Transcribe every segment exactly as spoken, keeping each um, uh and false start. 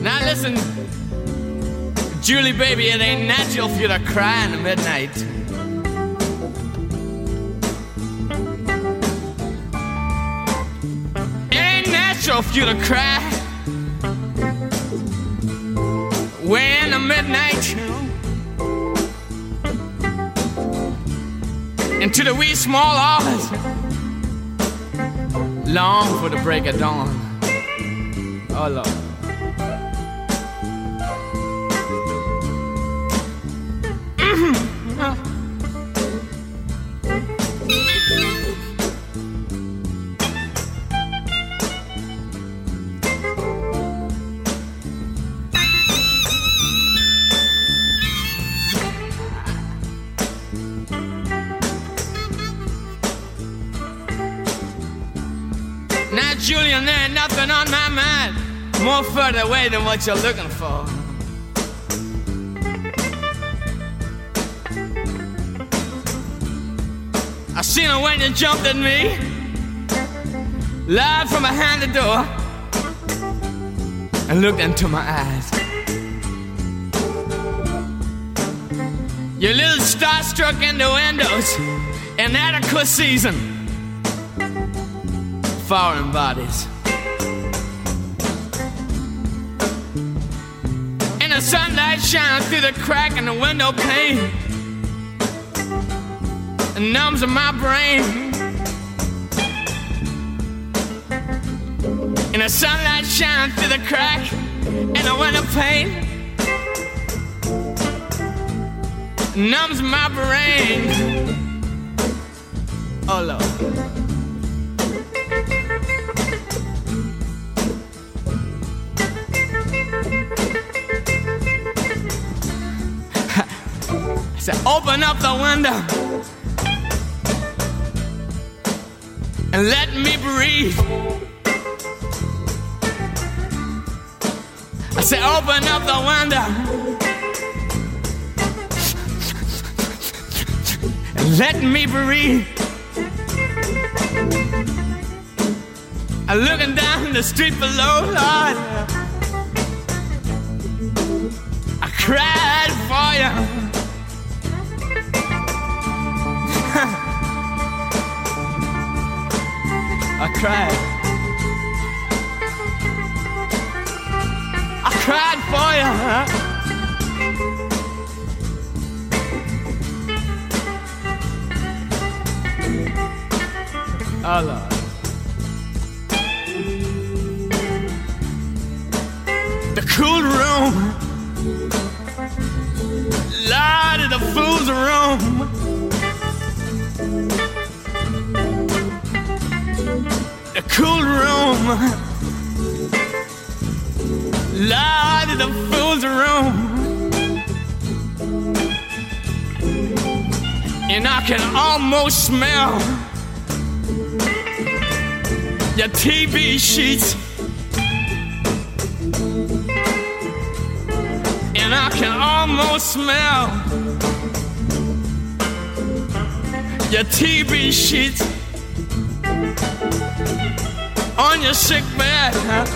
Now listen, Julie, baby, it ain't natural for you to cry in the midnight. It ain't natural for you to cry way in the midnight, you know. Into the wee small hours, long for the break of dawn. Oh Lord. Now, Julian, there ain't nothing on my mind more further away than what you're looking for. I seen her when you jumped at me, live from behind the door, and looked into my eyes. Your little starstruck innuendos, inadequate season, foreign bodies. And the sunlight shining through the crack in the window pane and numbs in my brain. And the sunlight shining through the crack in the window pane numbs my brain. Oh Lord. I said, open up the window and let me breathe. I said, open up the window and let me breathe. I'm looking down the street below, Lord. I cried for you. I cried. I cried for you. Oh Lord. The cool room, Lord, of the fool's room. The cool room, Lord, of the fool's room. And I can almost smell your T V sheets. And I can almost smell your T V sheets on your sick bed. Huh?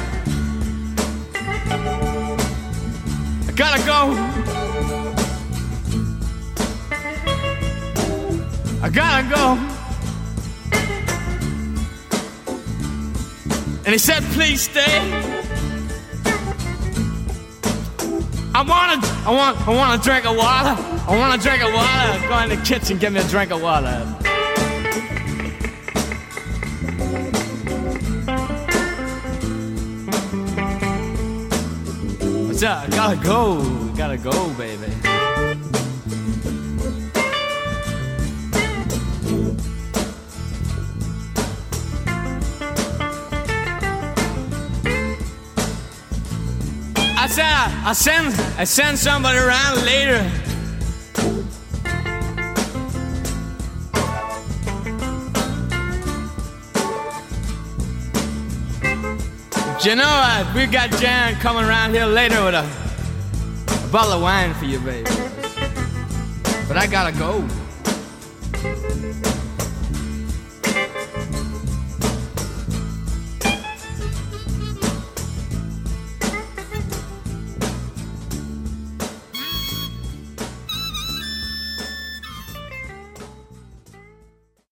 I gotta go. I gotta go. And he said, please stay. I want to, I want, I want a drink of water. I want a drink of water. Go in the kitchen, get me a drink of water. What's up? I gotta go. Gotta go, baby. I said, I send, I send somebody around later. But you know, uh, we got Jan coming around here later with a, a bottle of wine for you, baby. But I gotta go.